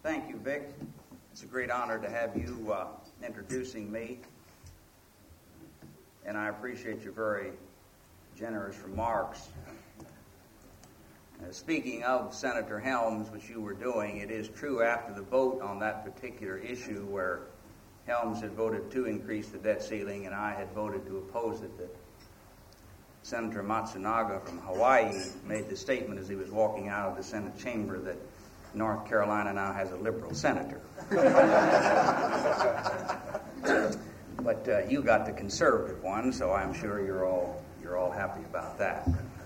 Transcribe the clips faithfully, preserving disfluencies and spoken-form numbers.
Thank you, Vic. It's a great honor to have you uh, introducing me, and I appreciate your very generous remarks. Uh, speaking of Senator Helms, which you were doing, it is true after the vote on that particular issue where Helms had voted to increase the debt ceiling and I had voted to oppose it, that Senator Matsunaga from Hawaii made the statement as he was walking out of the Senate chamber that North Carolina now has a liberal senator. But uh, you got the conservative one, so I'm sure you're all you're all happy about that.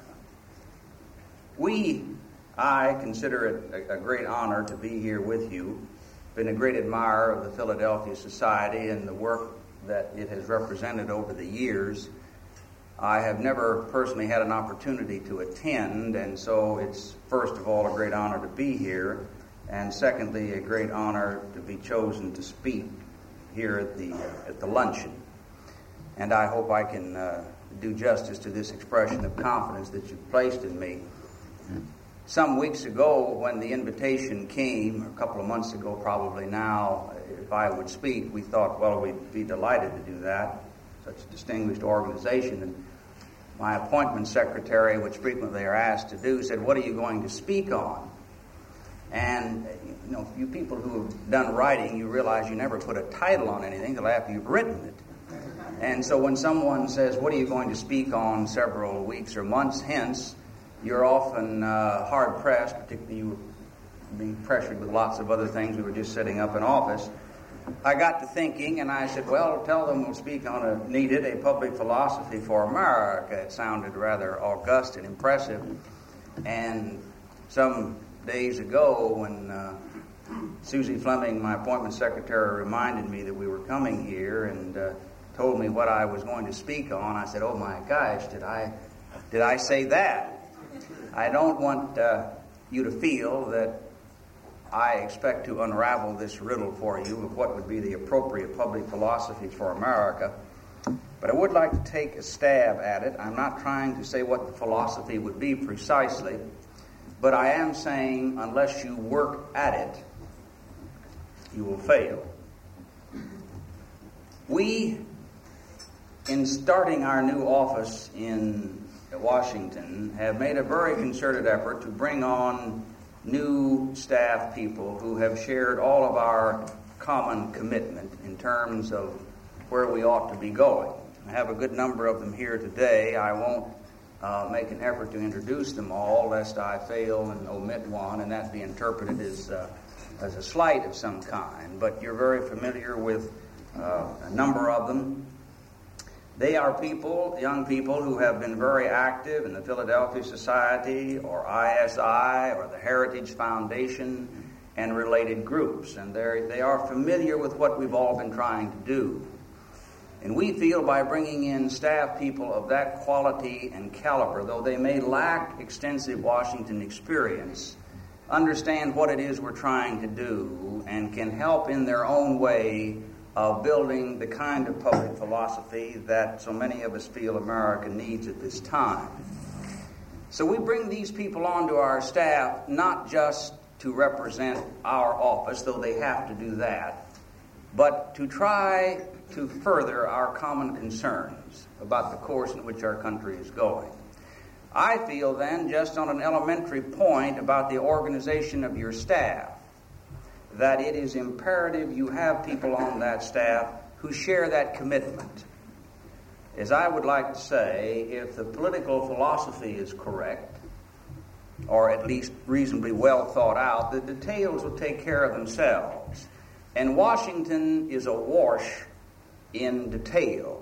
We, I consider it a, a great honor to be here with you. Been a great admirer of the Philadelphia Society and the work that it has represented over the years. I have never personally had an opportunity to attend, and so it's first of all a great honor to be here, and secondly a great honor to be chosen to speak here at the uh, at the luncheon. And I hope I can uh, do justice to this expression of confidence that you've placed in me. Some weeks ago, when the invitation came, a couple of months ago probably now, if I would speak, we thought, well, we'd be delighted to do that. Such a distinguished organization. And my appointment secretary, which frequently are asked to do, said, what are you going to speak on? And, you know, you people who have done writing, you realize you never put a title on anything until after you've written it. And so when someone says, what are you going to speak on several weeks or months hence, you're often uh, hard-pressed, particularly you were being pressured with lots of other things. We were just setting up an office. I got to thinking, and I said, well, tell them we'll speak on a needed, a public philosophy for America. It sounded rather august and impressive. And some days ago, when uh, Susie Fleming, my appointment secretary, reminded me that we were coming here and uh, told me what I was going to speak on, I said, oh my gosh, did I, did I say that? I don't want uh, you to feel that I expect to unravel this riddle for you of what would be the appropriate public philosophy for America. But I would like to take a stab at it. I'm not trying to say what the philosophy would be precisely, but I am saying unless you work at it, you will fail. We, in starting our new office in Washington, have made a very concerted effort to bring on new staff people who have shared all of our common commitment in terms of where we ought to be going. I have a good number of them here today. I won't uh, make an effort to introduce them all, lest I fail and omit one, and that be interpreted as, uh, as a slight of some kind. But you're very familiar with uh, a number of them. They are people, young people, who have been very active in the Philadelphia Society or I S I or the Heritage Foundation and related groups. And they are familiar with what we've all been trying to do. And we feel by bringing in staff people of that quality and caliber, though they may lack extensive Washington experience, understand what it is we're trying to do and can help in their own way of building the kind of public philosophy that so many of us feel America needs at this time. So we bring these people onto our staff not just to represent our office, though they have to do that, but to try to further our common concerns about the course in which our country is going. I feel then, just on an elementary point about the organization of your staff, that it is imperative you have people on that staff who share that commitment. As I would like to say, if the political philosophy is correct, or at least reasonably well thought out, the details will take care of themselves. And Washington is awash in detail.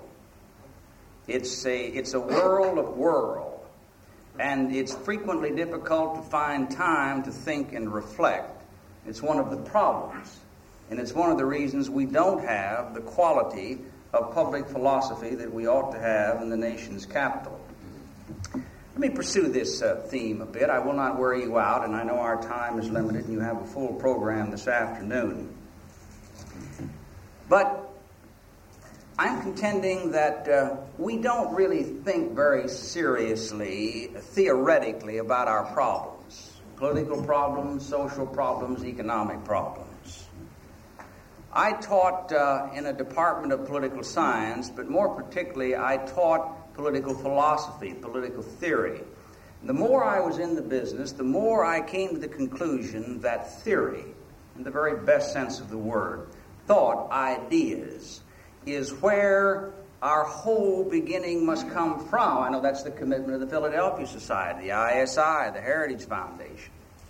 It's a, it's a world of whirl, and it's frequently difficult to find time to think and reflect. It's one of the problems, and it's one of the reasons we don't have the quality of public philosophy that we ought to have in the nation's capital. Let me pursue this uh, theme a bit. I will not wear you out, and I know our time is limited, and you have a full program this afternoon. But I'm contending that uh, we don't really think very seriously, theoretically, about our problems. political problems, social problems, economic problems. I taught uh, in a department of political science, but more particularly I taught political philosophy, political theory. The more I was in the business, the more I came to the conclusion that theory, in the very best sense of the word, thought, ideas, is where our whole beginning must come from. I know that's the commitment of the Philadelphia Society, the I S I, the Heritage Foundation.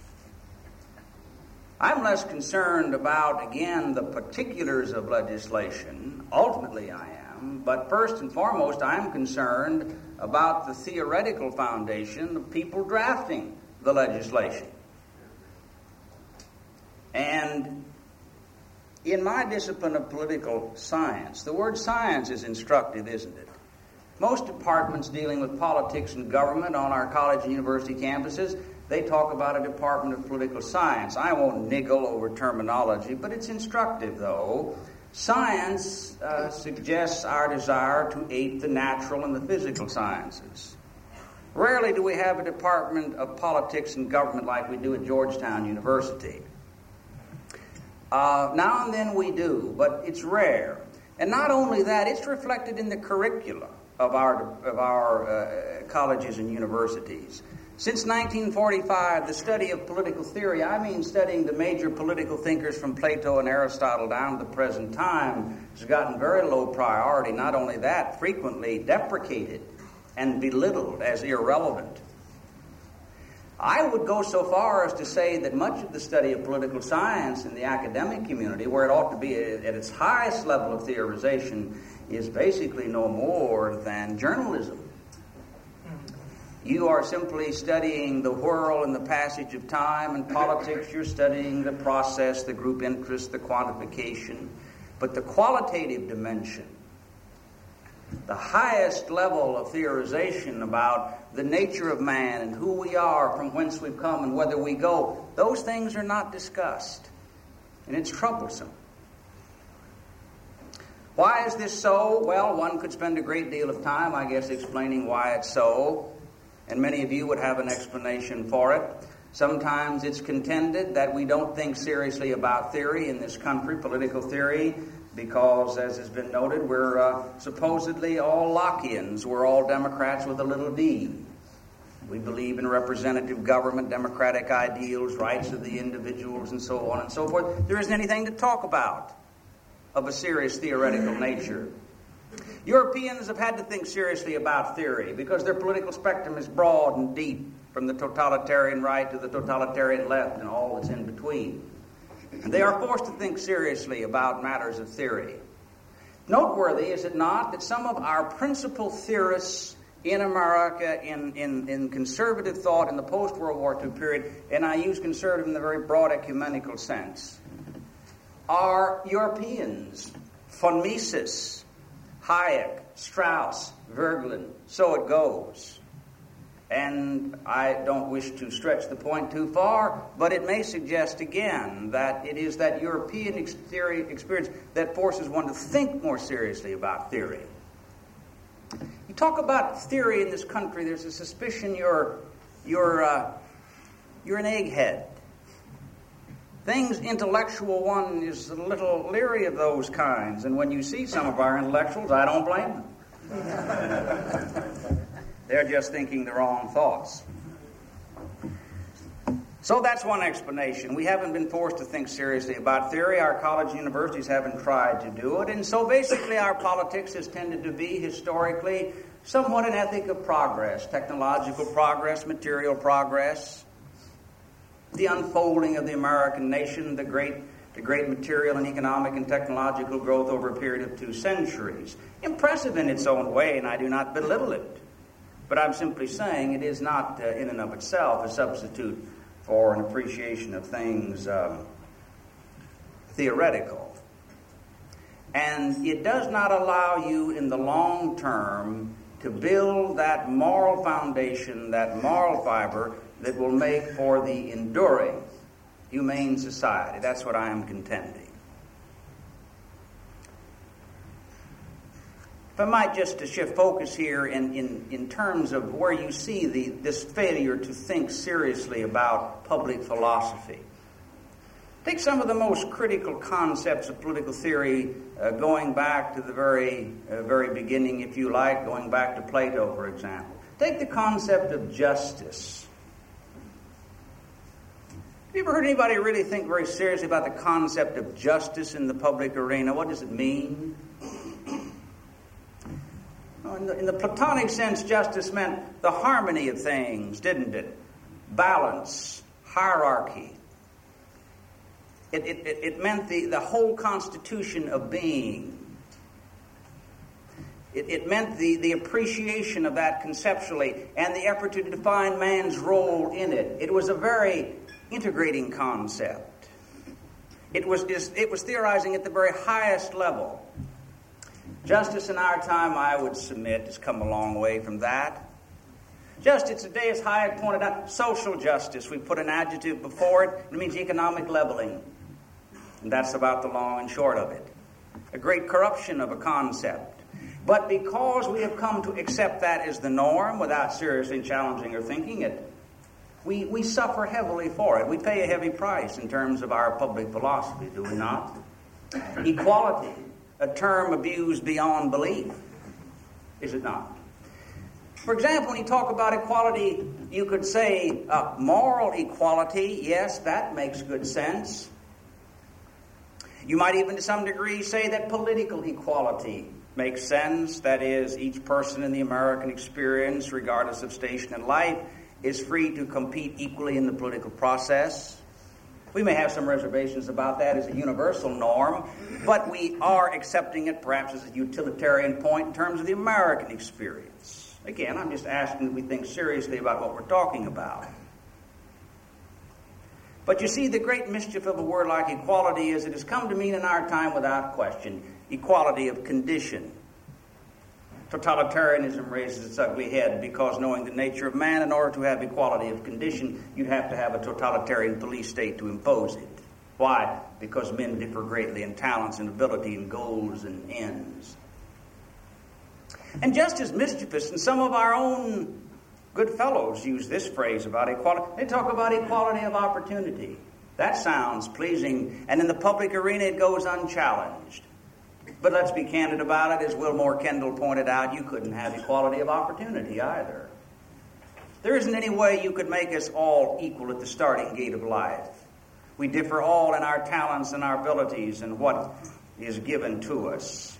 I'm less concerned about, again, the particulars of legislation. Ultimately, I am. But first and foremost, I'm concerned about the theoretical foundation of people drafting the legislation. And in my discipline of political science, the word science is instructive, isn't it? Most departments dealing with politics and government on our college and university campuses, they talk about a department of political science. I won't niggle over terminology, but it's instructive, though. Science uh, suggests our desire to ape the natural and the physical sciences. Rarely do we have a department of politics and government like we do at Georgetown University. Uh, now and then we do, but it's rare. And not only that, it's reflected in the curricula of our, of our uh, colleges and universities. Since nineteen forty-five, the study of political theory, I mean studying the major political thinkers from Plato and Aristotle down to the present time, has gotten very low priority. Not only that, frequently deprecated and belittled as irrelevant. I would go so far as to say that much of the study of political science in the academic community, where it ought to be at its highest level of theorization, is basically no more than journalism. You are simply studying the whirl and the passage of time. In politics, you're studying the process, the group interest, the quantification. But the qualitative dimension, the highest level of theorization about the nature of man and who we are, from whence we've come and whither we go, those things are not discussed. And it's troublesome. Why is this so? Well, one could spend a great deal of time, I guess, explaining why it's so. And many of you would have an explanation for it. Sometimes it's contended that we don't think seriously about theory in this country, political theory, because, as has been noted, we're uh, supposedly all Lockeans. We're all Democrats with a little d. We believe in representative government, democratic ideals, rights of the individuals, and so on and so forth. There isn't anything to talk about of a serious theoretical nature. Europeans have had to think seriously about theory because their political spectrum is broad and deep, from the totalitarian right to the totalitarian left and all that's in between. And they are forced to think seriously about matters of theory. Noteworthy, is it not, that some of our principal theorists in America in, in, in conservative thought in the post-World War Two period, and I use conservative in the very broad ecumenical sense, are Europeans. Von Mises, Hayek, Strauss, Voegelin, so it goes. And I don't wish to stretch the point too far, but it may suggest again that it is that European ex- theory experience that forces one to think more seriously about theory. You talk about theory in this country, there's a suspicion you're, you're, uh, you're an egghead. Things intellectual, one is a little leery of those kinds. And when you see some of our intellectuals, I don't blame them. They're just thinking the wrong thoughts. So that's one explanation. We haven't been forced to think seriously about theory. Our college and universities haven't tried to do it. And so basically our politics has tended to be historically somewhat an ethic of progress, technological progress, material progress, the unfolding of the American nation, the great, the great material and economic and technological growth over a period of two centuries. Impressive in its own way, and I do not belittle it. But I'm simply saying it is not uh, in and of itself a substitute for an appreciation of things um, theoretical. And it does not allow you in the long term to build that moral foundation, that moral fiber that will make for the enduring humane society. That's what I am contending. If I might just to shift focus here in, in, in terms of where you see the, this failure to think seriously about public philosophy. Take some of the most critical concepts of political theory, uh, going back to the very, uh, very beginning, if you like, going back to Plato, for example. Take the concept of justice. Have you ever heard anybody really think very seriously about the concept of justice in the public arena? What does it mean? In the, in the Platonic sense, justice meant the harmony of things, didn't it? Balance, hierarchy. It, it, it meant the, the whole constitution of being. It, it meant the, the appreciation of that conceptually and the effort to define man's role in it. It was a very integrating concept. It was, it was theorizing at the very highest level. Justice in our time, I would submit, has come a long way from that. Justice today, as Hyatt pointed out, social justice. We put an adjective before it. It means economic leveling. And that's about the long and short of it. A great corruption of a concept. But because we have come to accept that as the norm without seriously challenging or thinking it, we, we suffer heavily for it. We pay a heavy price in terms of our public philosophy, do we not? Equality. A term abused beyond belief, is it not? For example, when you talk about equality, you could say uh, moral equality. Yes, that makes good sense. You might even to some degree say that political equality makes sense. That is, each person in the American experience, regardless of station in life, is free to compete equally in the political process. We may have some reservations about that as a universal norm, but we are accepting it perhaps as a utilitarian point in terms of the American experience. Again, I'm just asking that we think seriously about what we're talking about. But you see, the great mischief of a word like equality is it has come to mean in our time without question equality of condition. Totalitarianism raises its ugly head because knowing the nature of man, in order to have equality of condition, you'd have to have a totalitarian police state to impose it. Why? Because men differ greatly in talents and ability and goals and ends. And just as mischievous, and some of our own good fellows use this phrase about equality. They talk about equality of opportunity. That sounds pleasing, and in the public arena it goes unchallenged. But let's be candid about it. As Wilmore Kendall pointed out, you couldn't have equality of opportunity either. There isn't any way you could make us all equal at the starting gate of life. We differ all in our talents and our abilities and what is given to us.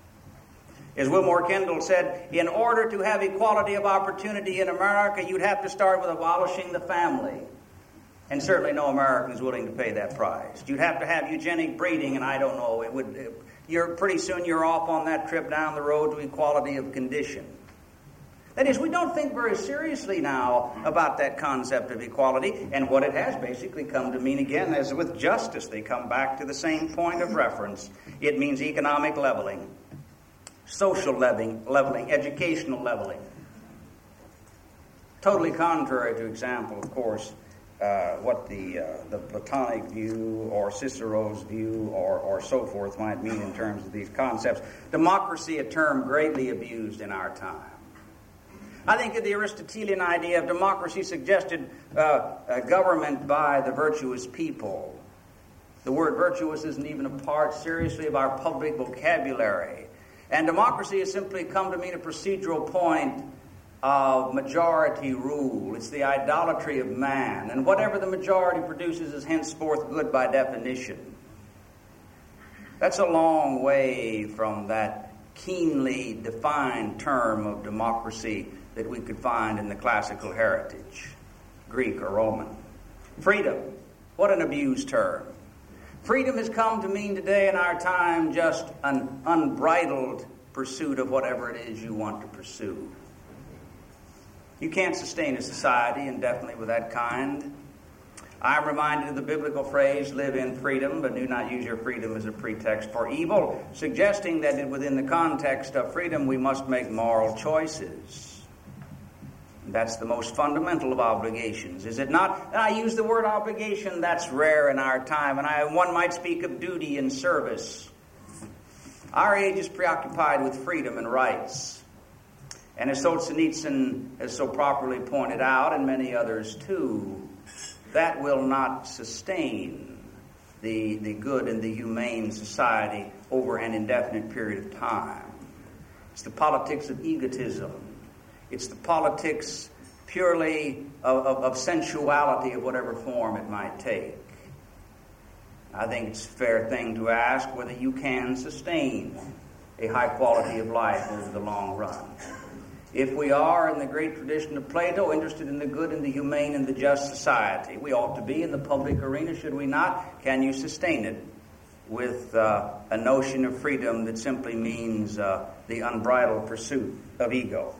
As Wilmore Kendall said, in order to have equality of opportunity in America, you'd have to start with abolishing the family. And certainly no American is willing to pay that price. You'd have to have eugenic breeding, and I don't know, it would... It, You're pretty soon you're off on that trip down the road to equality of condition. That is, we don't think very seriously now about that concept of equality and what it has basically come to mean again, as with justice, they come back to the same point of reference. It means economic leveling, social leveling, leveling, educational leveling. Totally contrary to example, of course, Uh, what the uh, the Platonic view or Cicero's view or, or so forth might mean in terms of these concepts. Democracy, a term greatly abused in our time. I think of the Aristotelian idea of democracy suggested uh, a government by the virtuous people. The word virtuous isn't even a part, seriously, of our public vocabulary. And democracy has simply come to mean a procedural point of majority rule. It's the idolatry of man. And whatever the majority produces is henceforth good by definition. That's a long way from that keenly defined term of democracy that we could find in the classical heritage, Greek or Roman. Freedom. What an abused term. Freedom has come to mean today in our time just an unbridled pursuit of whatever it is you want to pursue. You can't sustain a society indefinitely with that kind. I'm reminded of the biblical phrase, live in freedom, but do not use your freedom as a pretext for evil, suggesting that within the context of freedom we must make moral choices. That's the most fundamental of obligations, is it not? And I use the word obligation, that's rare in our time, and I, one might speak of duty and service. Our age is preoccupied with freedom and rights. And as Solzhenitsyn has so properly pointed out, and many others too, that will not sustain the, the good and the humane society over an indefinite period of time. It's the politics of egotism. It's the politics purely of, of, of sensuality of whatever form it might take. I think it's a fair thing to ask whether you can sustain a high quality of life over the long run. If we are, in the great tradition of Plato, interested in the good and the humane and the just society, we ought to be in the public arena, should we not? Can you sustain it with uh, a notion of freedom that simply means uh, the unbridled pursuit of ego?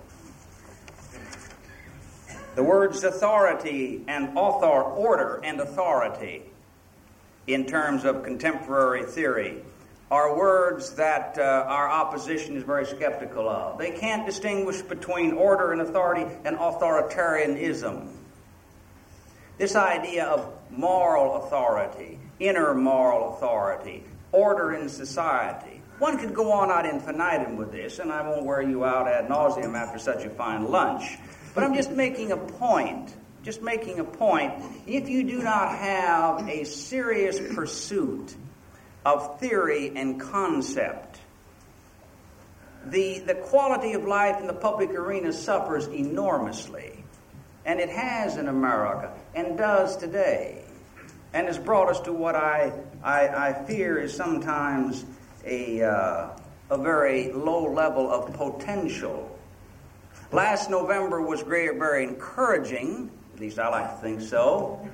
The words authority and author, order and authority, in terms of contemporary theory, are words that uh, our opposition is very skeptical of. They can't distinguish between order and authority and authoritarianism. This idea of moral authority, inner moral authority, order in society. One could go on ad infinitum with this, and I won't wear you out ad nauseum after such a fine lunch. But I'm just making a point. Just making a point. If you do not have a serious pursuit of theory and concept, the, the quality of life in the public arena suffers enormously. And it has in America, and does today, and has brought us to what I, I, I fear is sometimes a, uh, a very low level of potential. Last November was very, very encouraging. At least I like to think so.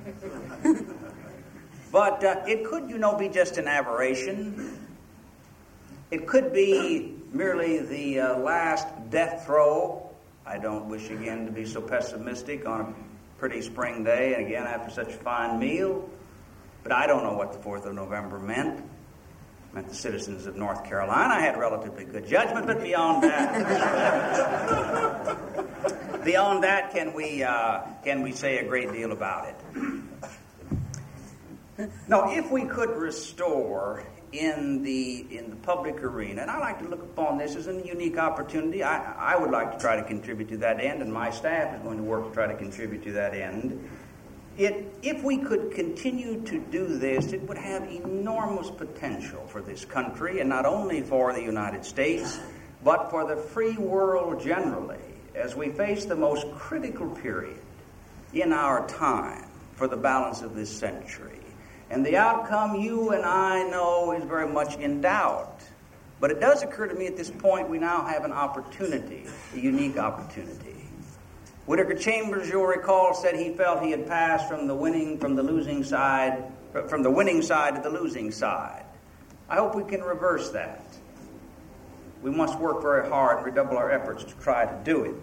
But uh, it could, you know, be just an aberration. It could be merely the uh, last death throw. I don't wish again to be so pessimistic on a pretty spring day, and again after such a fine meal. But I don't know what the fourth of November meant. It meant the citizens of North Carolina had relatively good judgment, but beyond that, beyond that, can we uh, can we say a great deal about it? Now, if we could restore in the in the public arena, and I like to look upon this as a unique opportunity, I, I would like to try to contribute to that end, and my staff is going to work to try to contribute to that end. It, if we could continue to do this, it would have enormous potential for this country, and not only for the United States, but for the free world generally, as we face the most critical period in our time for the balance of this century. And the outcome, you and I know, is very much in doubt. But it does occur to me at this point we now have an opportunity, a unique opportunity. Whittaker Chambers, you'll recall, said he felt he had passed from the winning, from the losing side, from the winning side to the losing side. I hope we can reverse that. We must work very hard and redouble our efforts to try to do it.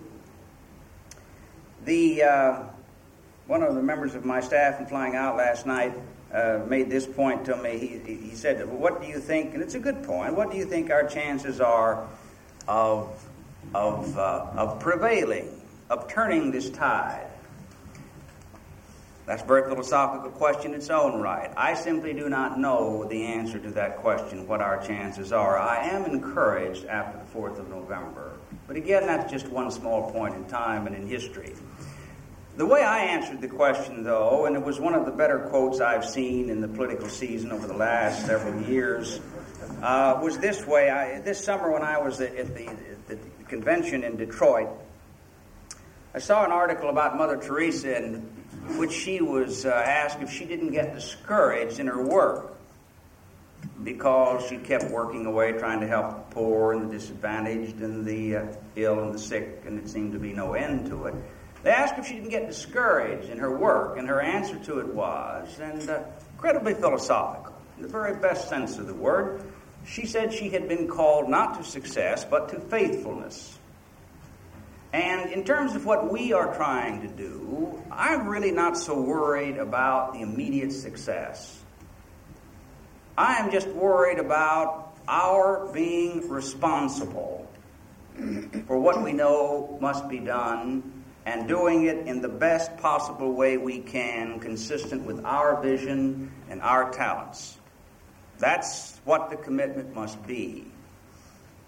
The uh, one of the members of my staff in flying out last night Uh, made this point to me. He, he said, what do you think, and it's a good point, what do you think our chances are of, of, uh, of prevailing, of turning this tide? That's a very philosophical question in its own right. I simply do not know the answer to that question, what our chances are. I am encouraged after the fourth of November. But again, that's just one small point in time and in history. The way I answered the question, though, and it was one of the better quotes I've seen in the political season over the last several years, uh, was this way. I, this summer when I was at the, at the convention in Detroit, I saw an article about Mother Teresa in which she was uh, asked if she didn't get discouraged in her work because she kept working away trying to help the poor and the disadvantaged and the uh, ill and the sick, and it seemed to be no end to it. They asked if she didn't get discouraged in her work, and her answer to it was, and uh, incredibly philosophical, in the very best sense of the word, she said she had been called not to success, but to faithfulness. And in terms of what we are trying to do, I'm really not so worried about the immediate success. I am just worried about our being responsible for what we know must be done, and doing it in the best possible way we can, consistent with our vision and our talents. That's what the commitment must be.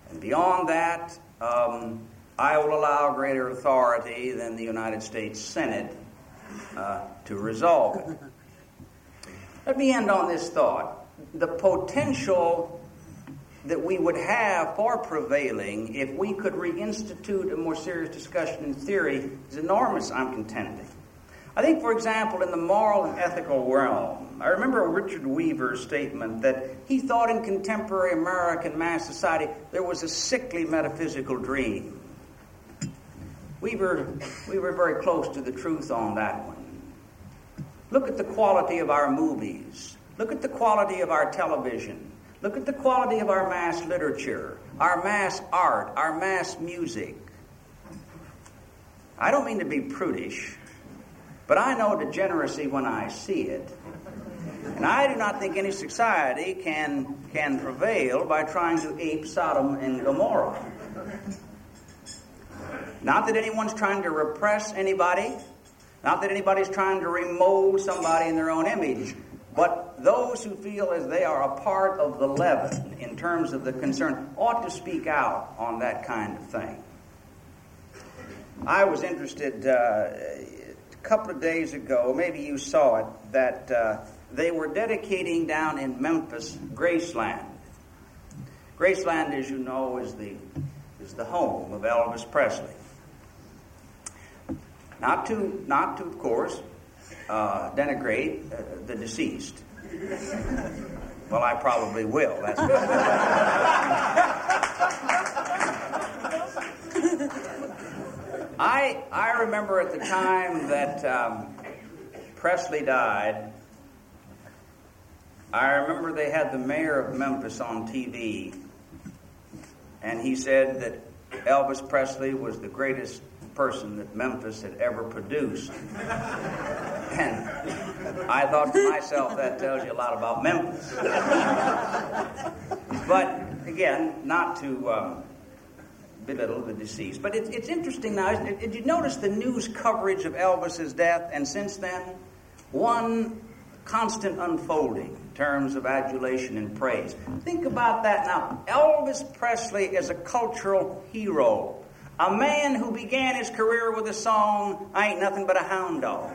And beyond that, um, I will allow greater authority than the United States Senate uh, to resolve it. Let me end on this thought. The potential that we would have for prevailing if we could reinstitute a more serious discussion in theory is enormous, I'm contending. I think, for example, in the moral and ethical realm, I remember Richard Weaver's statement that he thought in contemporary American mass society there was a sickly metaphysical dream. We were, we were very close to the truth on that one. Look at the quality of our movies. Look at the quality of our television. Look at the quality of our mass literature, our mass art, our mass music. I don't mean to be prudish, but I know degeneracy when I see it. And I do not think any society can, can prevail by trying to ape Sodom and Gomorrah. Not that anyone's trying to repress anybody, not that anybody's trying to remold somebody in their own image, but those who feel as they are a part of the leaven in terms of the concern ought to speak out on that kind of thing. I was interested uh, a couple of days ago, maybe you saw it, that uh, they were dedicating down in Memphis Graceland. Graceland, as you know, is the, is the home of Elvis Presley. Not to, not to, of course, uh, denigrate uh, the deceased. Well, I probably will. That's I I remember at the time that um, Presley died, I remember they had the mayor of Memphis on T V, and he said that Elvis Presley was the greatest person that Memphis had ever produced. And I thought to myself, that tells you a lot about Memphis. But again, not to um, belittle the deceased. But it, it's interesting now. Did you notice the news coverage of Elvis's death? And since then, one constant unfolding in terms of adulation and praise. Think about that now. Elvis Presley is a cultural hero. A man who began his career with a song, I Ain't Nothing But a Hound Dog.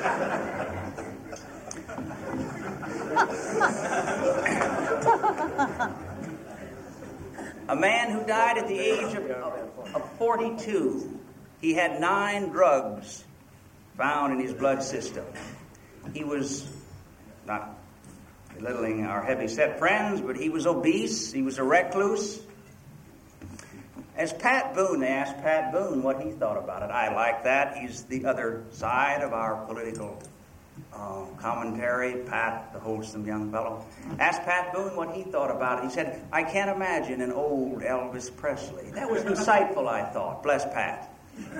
A man who died at the age of, of, of forty-two. He had nine drugs found in his blood system. He was, not belittling our heavy-set friends, but he was obese, he was a recluse. As Pat Boone, they asked Pat Boone what he thought about it. I like that. He's the other side of our political uh, commentary. Pat, the wholesome young fellow, asked Pat Boone what he thought about it. He said, I can't imagine an old Elvis Presley. That was insightful, I thought. Bless Pat.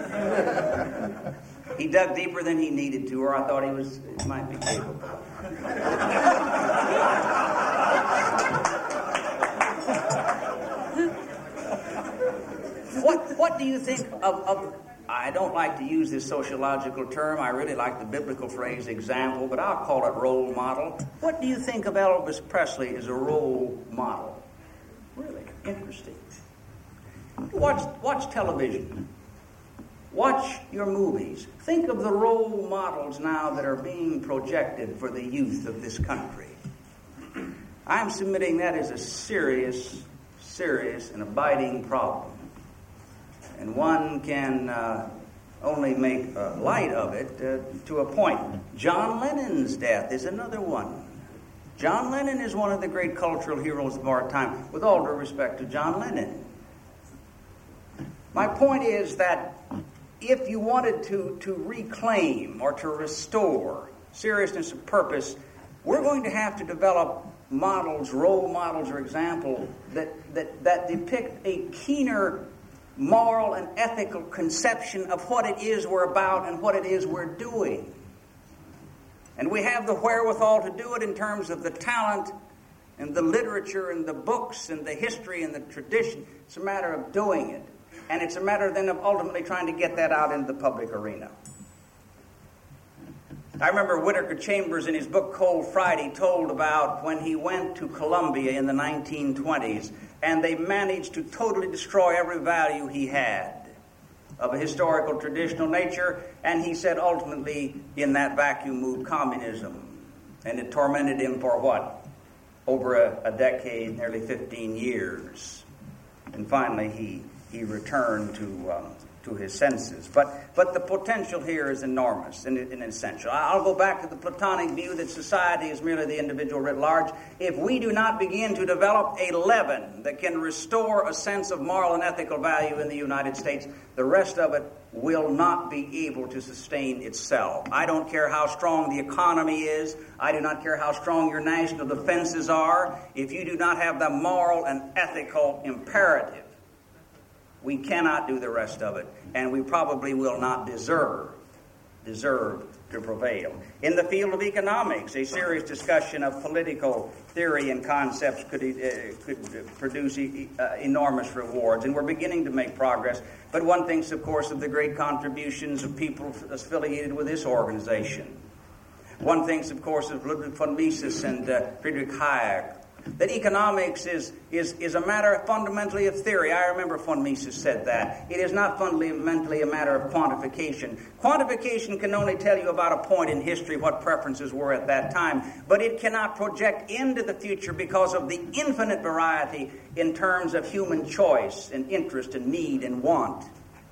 He dug deeper than he needed to, or I thought he was he might be capable. What what do you think of, of, I don't like to use this sociological term, I really like the biblical phrase example, but I'll call it role model. What do you think of Elvis Presley as a role model? Really interesting. Watch, watch television. Watch your movies. Think of the role models now that are being projected for the youth of this country. I'm submitting that as a serious, serious and abiding problem. And one can uh, only make uh, light of it uh, to a point. John Lennon's death is another one. John Lennon is one of the great cultural heroes of our time, with all due respect to John Lennon. My point is that if you wanted to, to reclaim or to restore seriousness of purpose, we're going to have to develop models, role models or examples that, that, that depict a keener moral and ethical conception of what it is we're about and what it is we're doing. And we have the wherewithal to do it in terms of the talent and the literature and the books and the history and the tradition. It's a matter of doing it. And it's a matter then of ultimately trying to get that out into the public arena. I remember Whittaker Chambers in his book Cold Friday told about when he went to Columbia in the nineteen twenties, and they managed to totally destroy every value he had of a historical, traditional nature, and he said ultimately in that vacuum moved communism. And it tormented him for what? Over a, a decade, nearly fifteen years. And finally he, he returned to um, to his senses. But but the potential here is enormous and, and essential. I'll go back to the Platonic view that society is merely the individual writ large. If we do not begin to develop a leaven that can restore a sense of moral and ethical value in the United States, the rest of it will not be able to sustain itself. I don't care how strong the economy is. I do not care how strong your national defenses are. If you do not have the moral and ethical imperative, we cannot do the rest of it, and we probably will not deserve, deserve to prevail. In the field of economics, a serious discussion of political theory and concepts could, uh, could produce e- uh, enormous rewards, and we're beginning to make progress. But one thinks, of course, of the great contributions of people affiliated with this organization. One thinks, of course, of Ludwig von Mises and uh, Friedrich Hayek, that economics is, is, is a matter fundamentally of theory. I remember von Mises said that. It is not fundamentally a matter of quantification. Quantification can only tell you about a point in history what preferences were at that time, but it cannot project into the future because of the infinite variety in terms of human choice and interest and need and want.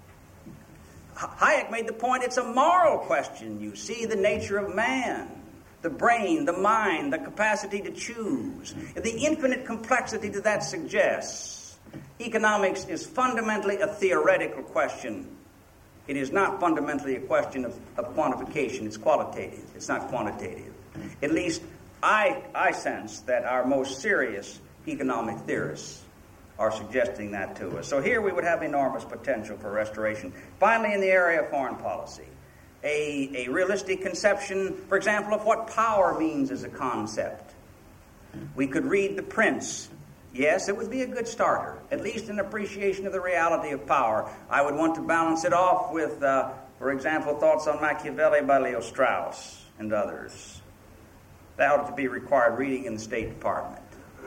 Hayek made the point it's a moral question. You see the nature of man. The brain, the mind, the capacity to choose, the infinite complexity that that suggests. Economics is fundamentally a theoretical question. It is not fundamentally a question of, of quantification. It's qualitative. It's not quantitative. At least I, I sense that our most serious economic theorists are suggesting that to us. So here we would have enormous potential for restoration. Finally, in the area of foreign policy, A, a realistic conception, for example, of what power means as a concept. We could read The Prince. Yes, it would be a good starter, at least an appreciation of the reality of power. I would want to balance it off with, uh, for example, thoughts on Machiavelli by Leo Strauss and others. That ought to be required reading in the State Department.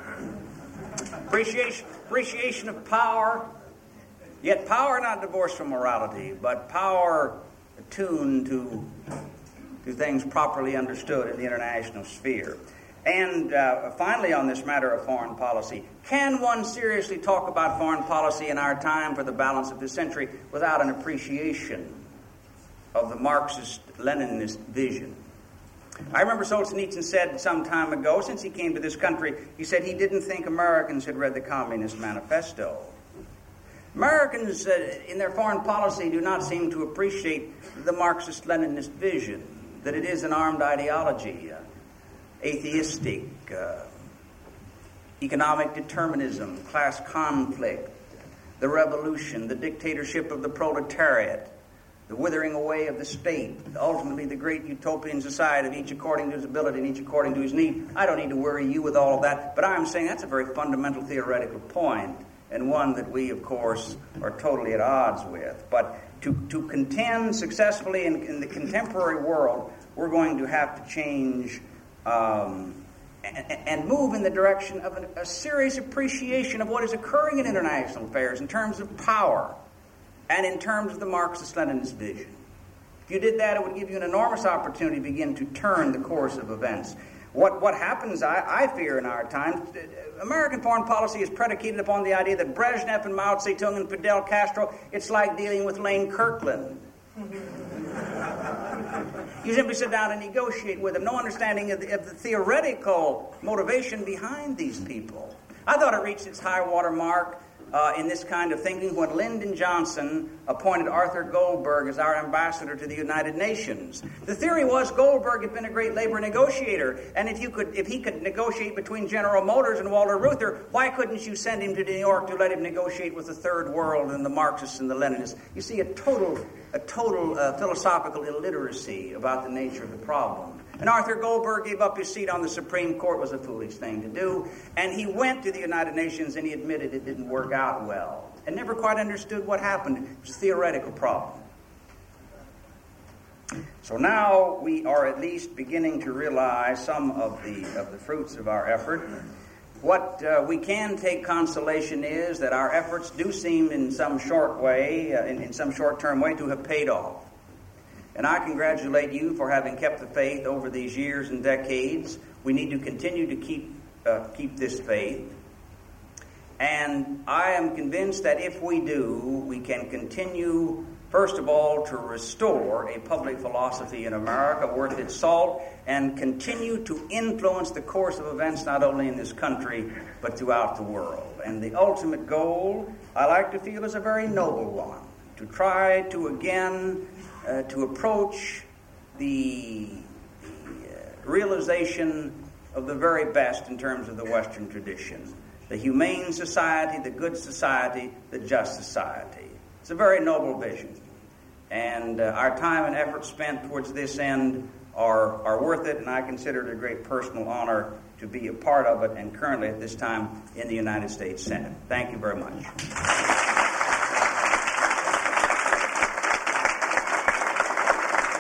Appreciation, appreciation of power, yet power not divorced from morality, but power attuned to, to things properly understood in the international sphere. And uh, finally, on this matter of foreign policy, can one seriously talk about foreign policy in our time for the balance of this century without an appreciation of the Marxist-Leninist vision? I remember Solzhenitsyn said some time ago, since he came to this country, he said he didn't think Americans had read the Communist Manifesto. Americans, uh, in their foreign policy, do not seem to appreciate the Marxist-Leninist vision, that it is an armed ideology, uh, atheistic, uh, economic determinism, class conflict, the revolution, the dictatorship of the proletariat, the withering away of the state, ultimately the great utopian society of each according to his ability and each according to his need. I don't need to worry you with all of that, but I'm saying that's a very fundamental theoretical point, and one that we, of course, are totally at odds with. But to, to contend successfully in, in the contemporary world, we're going to have to change um, and, and move in the direction of a, a serious appreciation of what is occurring in international affairs in terms of power and in terms of the Marxist-Leninist vision. If you did that, it would give you an enormous opportunity to begin to turn the course of events. What what happens, I, I fear, in our time, American foreign policy is predicated upon the idea that Brezhnev and Mao Zedong and Fidel Castro, it's like dealing with Lane Kirkland. You simply sit down and negotiate with them. No understanding of the, of the theoretical motivation behind these people. I thought it reached its high water mark Uh, in this kind of thinking when Lyndon Johnson appointed Arthur Goldberg as our ambassador to the United Nations. The theory was Goldberg had been a great labor negotiator, and if you could, if he could negotiate between General Motors and Walter Reuther, why couldn't you send him to New York to let him negotiate with the Third World and the Marxists and the Leninists? You see, a total, a total uh, philosophical illiteracy about the nature of the problem. And Arthur Goldberg gave up his seat on the Supreme Court. Was a foolish thing to do. And he went to the United Nations and he admitted it didn't work out well. And never quite understood what happened. It was a theoretical problem. So now we are at least beginning to realize some of the of the fruits of our effort. What uh, we can take consolation is that our efforts do seem in some short way, uh, in, in some short-term way, to have paid off. And I congratulate you for having kept the faith over these years and decades. We need to continue to keep uh, keep this faith. And I am convinced that if we do, we can continue, first of all, to restore a public philosophy in America worth its salt and continue to influence the course of events not only in this country but throughout the world. And the ultimate goal, I like to feel, is a very noble one, to try to again uh, to approach the, the uh, realization of the very best in terms of the Western tradition. The humane society, the good society, the just society. It's a very noble vision. And uh, our time and effort spent towards this end are, are worth it, and I consider it a great personal honor to be a part of it, and currently at this time in the United States Senate. Thank you very much.